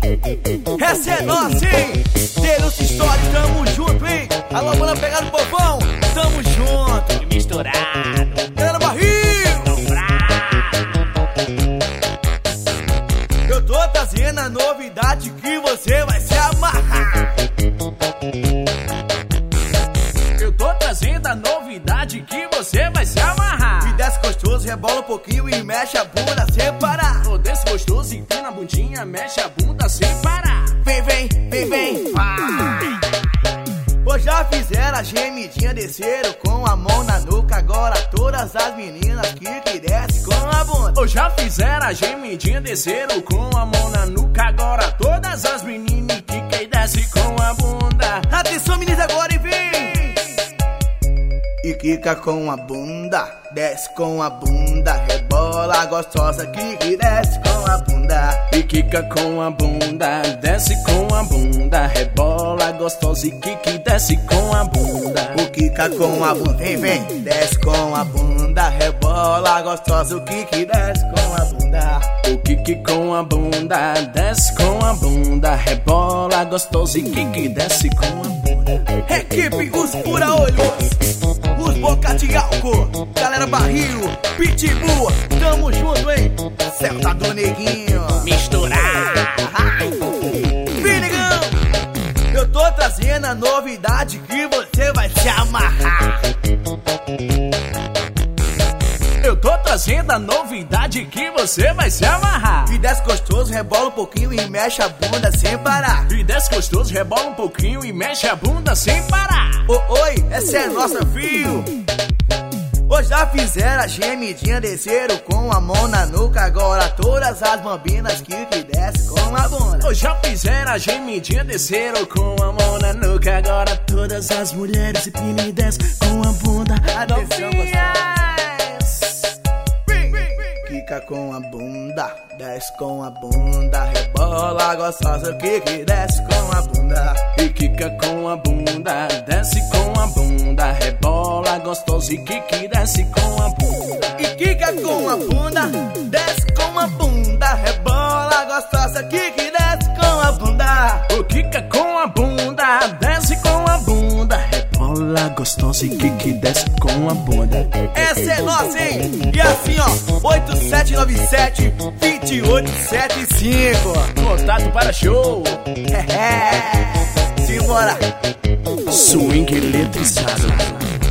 Essa é nossa, hein? Denúncia Story, tamo junto, hein? Alô, bora pegar no povão, tamo junto. Misturado, Galera Barril, eu tô trazendo a novidade que você vai se amarrar. eu tô trazendo a novidade que você vai se amarrar. Me desce gostoso, rebola um pouquinho e mexe a bunda sem parar. Tô desce gostoso, empina a bundinha, mexe a bunda sem parar. Vem, vem, vem, vem. Pois já fizeram a gemidinha, desceram com a mão na nuca. Agora todas as meninas que descem com a bunda. Ou já fizeram a gemidinha, desceram com a mão na nuca. Agora todas as meninas que desce com a bunda. Atenção, meninas, agora e vem. E quica com a bunda, desce com a bunda. Rebola gostosa, que desce com a bunda. E quica com a bunda, desce com a bunda. Rebola gostosa e que desce com a bunda. O quica com a bunda, vem, vem. Desce com a bunda, rebola gostosa. O que desce com a bunda. O que com a bunda, desce com a bunda. Rebola gostosa e que desce com a bunda. Equipe, os pura-olhos, os boca de álcool, galera Barril, Pitbull, tamo junto, hein? Celta do Neguinho, Misturar, vem, negão. Eu tô trazendo a novidade que você vai se amarrar. eu tô trazendo a novidade que você vai se amarrar. E desce gostoso, rebola um pouquinho e mexe a bunda sem parar. E desce gostoso, rebola um pouquinho e mexe a bunda sem parar. Oi, essa é nossa, fio. Hoje já fizeram a gemidinha, desceram com a mão na nuca. Agora todas as bambinas que descem com a bunda. Ou já fizeram a gemidinha, desceram com a mão na nuca. Agora todas as mulheres empinam e descem com a bunda. Atenção, Novinhas. Quica com a bunda, desce com a bunda. Rebola gostosa, que desce com a bunda. E quica com a bunda, desce com a bunda. Rebola gostosa e que desce com a bunda. E quica com a bunda, desce com a bunda. Rebola gostosa, que desce com a bunda. O quica com a bunda, desce com a bunda. Rebola gostosa e que desce com a bunda. Essa é nossa, hein? E assim, ó, 8797-2875. Contato para show. Simbora. Swing eletrizado.